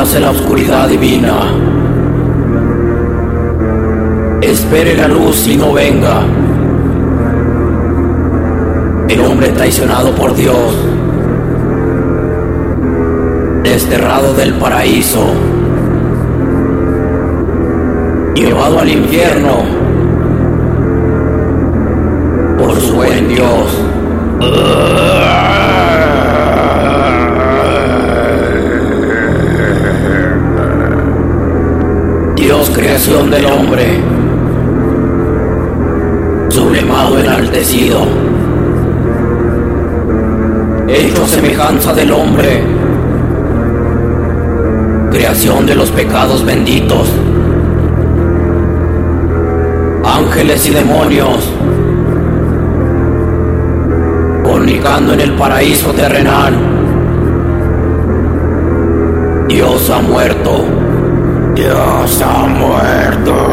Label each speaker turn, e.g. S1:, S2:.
S1: nace la oscuridad divina. Espere la luz y no venga. El hombre traicionado por Dios, desterrado del paraíso, llevado al infierno por su buen Dios. Dios, creación del hombre, sublimado, enaltecido, hecho a semejanza del hombre, creación de los pecados benditos, ángeles y demonios, fornicando en el paraíso terrenal. Dios ha muerto. Dios ha muerto.